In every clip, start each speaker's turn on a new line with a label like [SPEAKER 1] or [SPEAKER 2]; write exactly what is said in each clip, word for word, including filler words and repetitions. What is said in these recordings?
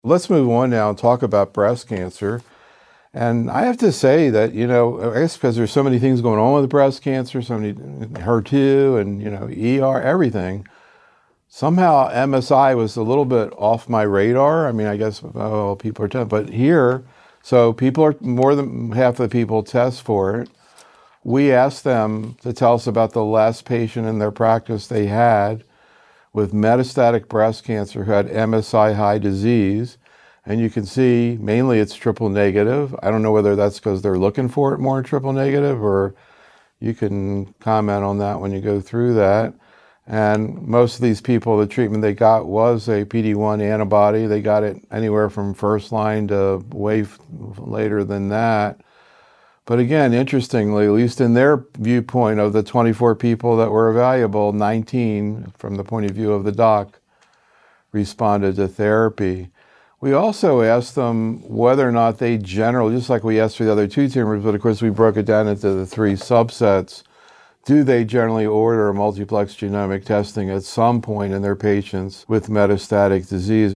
[SPEAKER 1] Let's move on now and talk about breast cancer. And I have to say that, you know, I guess because there's so many things going on with breast cancer, so many H E R two and, you know, E R, everything. Somehow M S I was a little bit off my radar. I mean, I guess, oh, people are telling, but here, so people are, more than half the people test for it. We asked them to tell us about the last patient in their practice they had with metastatic breast cancer who had M S I high disease. And you can see mainly it's triple negative. I don't know whether that's because they're looking for it more in triple negative, or you can comment on that when you go through that. And most of these people, the treatment they got was a P D one antibody. They got it anywhere from first line to way later than that. But again, interestingly, at least in their viewpoint, of the twenty-four people that were evaluable, nineteen, from the point of view of the doc, responded to therapy. We also asked them whether or not they generally, just like we asked for the other two tumors, but of course we broke it down into the three subsets, do they generally order multiplex genomic testing at some point in their patients with metastatic disease?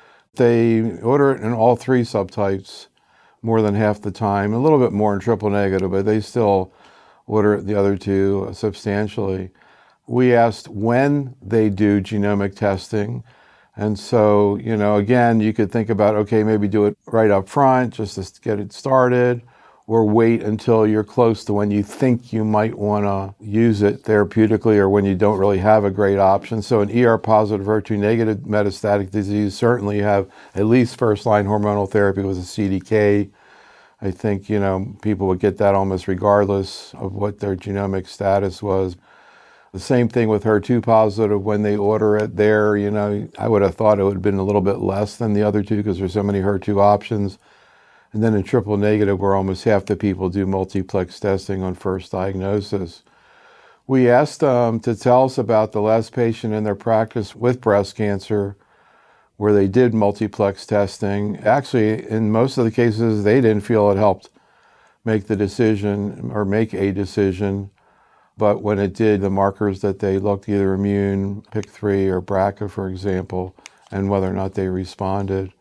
[SPEAKER 1] They order it in all three subtypes more than half the time, a little bit more in triple negative, but they still order the other two substantially. We asked when they do genomic testing. And so, you know, again, you could think about, okay, maybe do it right up front just to get it started, or wait until you're close to when you think you might want to use it therapeutically, or when you don't really have a great option. So an E R positive, H E R two negative metastatic disease, certainly you have at least first-line hormonal therapy with a C D K. I think, you know, people would get that almost regardless of what their genomic status was. The same thing with H E R two positive, when they order it there, you know, I would have thought it would have been a little bit less than the other two because there's so many H E R two options. And then in triple negative, where almost half the people do multiplex testing on first diagnosis. We asked them to tell us about the last patient in their practice with breast cancer where they did multiplex testing. Actually, in most of the cases, they didn't feel it helped make the decision or make a decision. But when it did, the markers that they looked, either immune, P I K three, or B R C A, for example, and whether or not they responded.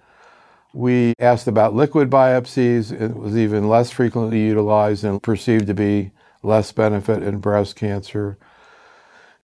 [SPEAKER 1] We asked about liquid biopsies. It was even less frequently utilized and perceived to be less benefit in breast cancer.